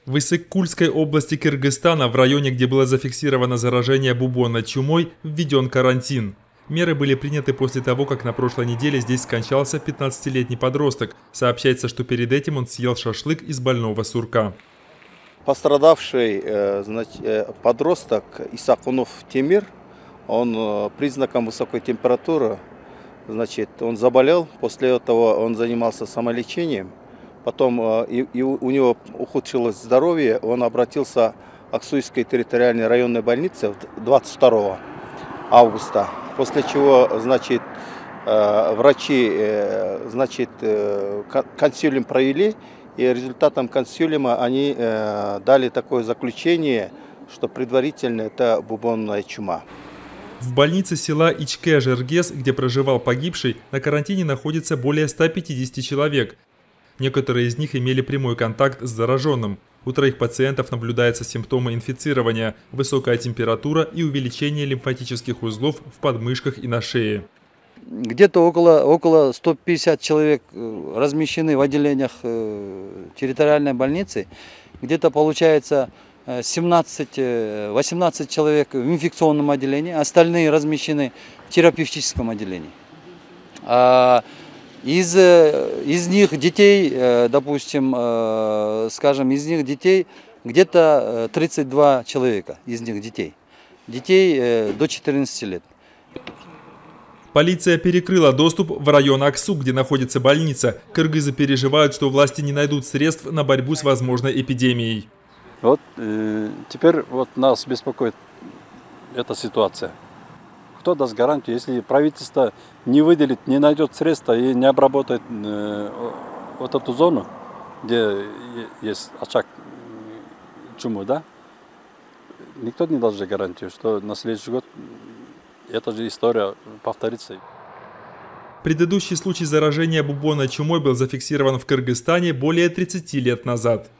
В Иссык-Кульской области Кыргызстана, в районе, где было зафиксировано заражение бубонной чумой, введен карантин. Меры были приняты после того, как на прошлой неделе здесь скончался 15-летний подросток. Сообщается, что перед этим он съел шашлык из больного сурка. Пострадавший подросток Исакунов Темир, он признаком высокой температуры, он заболел, после этого он занимался самолечением, потом и у него ухудшилось здоровье, он обратился к Аксуйской территориальной районной больнице 22 августа, после чего, врачи, консилиум провели, и результатом консилиума они дали такое заключение, что предварительно это бубонная чума. В больнице села Ичке-Жергес, где проживал погибший, на карантине находится более 150 человек. Некоторые из них имели прямой контакт с зараженным. У 3 пациентов наблюдаются симптомы инфицирования, высокая температура и увеличение лимфатических узлов в подмышках и на шее. Где-то около 150 человек размещены в отделениях территориальной больницы. Где-то получается 17-18 человек в инфекционном отделении, остальные размещены в терапевтическом отделении. Из них детей, допустим, из них детей где-то 32 человека, из них детей до 14 лет. Полиция перекрыла доступ в район Аксу, где находится больница. Кыргызы переживают, что власти не найдут средств на борьбу с возможной эпидемией. Теперь нас беспокоит эта ситуация. Кто даст гарантию, если правительство не выделит, не найдет средства и не обработает эту зону, где есть очаг чумы, да? Никто не даст гарантию, что на следующий год эта же история повторится. Предыдущий случай заражения бубонной чумой был зафиксирован в Кыргызстане более 30 лет назад.